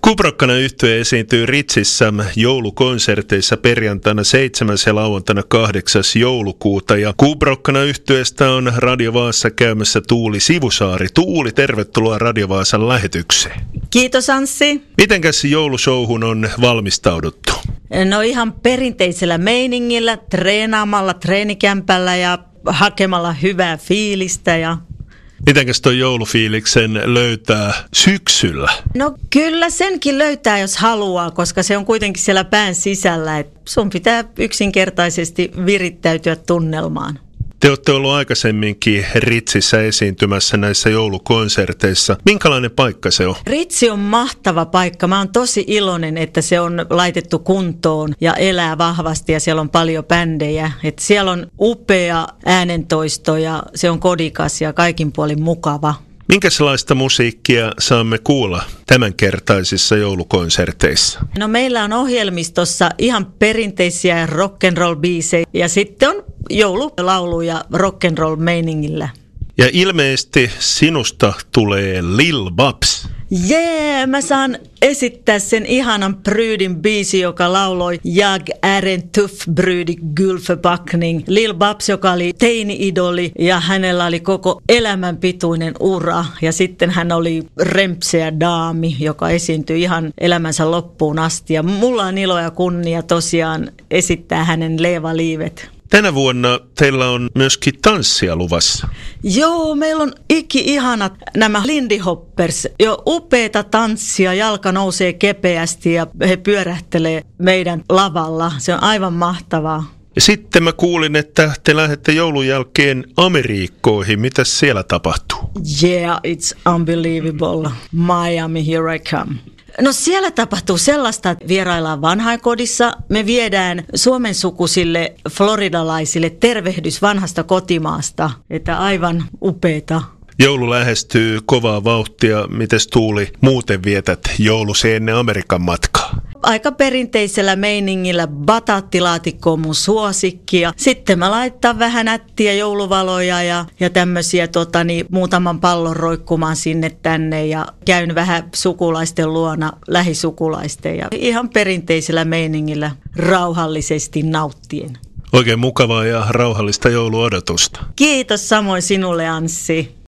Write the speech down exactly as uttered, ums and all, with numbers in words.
Kubrokkana yhtye esiintyy Ritsissä joulukonserteissa perjantaina seitsemäs ja lauantaina kahdeksas joulukuuta. Ja Kubrokkana yhtyeestä on Radio Vaassa käymässä Tuuli Sivusaari. Tuuli, tervetuloa Radio Vaasan lähetykseen. Kiitos Anssi. Mitenkäs joulushowhun on valmistauduttu? No ihan perinteisellä meiningillä, treenaamalla treenikämpällä ja hakemalla hyvää fiilistä ja... Mitenkäs toi joulufiiliksen löytää syksyllä? No kyllä senkin löytää, jos haluaa, koska se on kuitenkin siellä pään sisällä. Et sun pitää yksinkertaisesti virittäytyä tunnelmaan. Te olette ollut aikaisemminkin Ritsissä esiintymässä näissä joulukonserteissa. Minkälainen paikka se on? Ritsi on mahtava paikka. Mä oon tosi iloinen, että se on laitettu kuntoon ja elää vahvasti ja siellä on paljon bändejä. Et siellä on upea äänentoisto ja se on kodikas ja kaikin puolin mukava. Minkälaista musiikkia saamme kuulla tämänkertaisissa joulukonserteissa? No meillä on ohjelmistossa ihan perinteisiä rock'n'roll-biisejä ja sitten on joululauluja rock'n'roll-meiningillä. Ja ilmeisesti sinusta tulee Lil Babs. Jee, yeah, mä saan esittää sen ihanan Brydin biisi, joka lauloi Jag är en tuff brud i Gylfebackning. Lil Babs, joka oli teini-idoli ja hänellä oli koko elämän pituinen ura. Ja sitten hän oli rempseä daami, joka esiintyi ihan elämänsä loppuun asti. Ja mulla on ilo ja kunnia tosiaan esittää hänen Leva liivet. Tänä vuonna teillä on myöskin tanssia luvassa. Joo, meillä on iki-ihanat nämä Lindy Hoppers. Jo upeata tanssia, jalka nousee kepeästi ja he pyörähtelee meidän lavalla. Se on aivan mahtavaa. Ja sitten mä kuulin, että te lähdette joulun jälkeen Amerikkoihin. Mitäs siellä tapahtuu? Yeah, it's unbelievable. Miami, here I come. No siellä tapahtuu sellaista, että vieraillaan vanhainkodissa. Me viedään suomen sukusille floridalaisille tervehdys vanhasta kotimaasta. Että aivan upeeta. Joulu lähestyy kovaa vauhtia. Mites Tuuli muuten vietät joulusi ennen Amerikan matkaa? Aika perinteisellä meiningillä bataattilaatikko on mun suosikki. Ja sitten mä laitan vähän nättiä jouluvaloja ja, ja tämmöisiä tota, niin, muutaman pallon roikkumaan sinne tänne. Ja käyn vähän sukulaisten luona, lähisukulaisten ja ihan perinteisellä meiningillä rauhallisesti nauttien. Oikein mukavaa ja rauhallista jouluodotusta. Kiitos samoin sinulle, Anssi.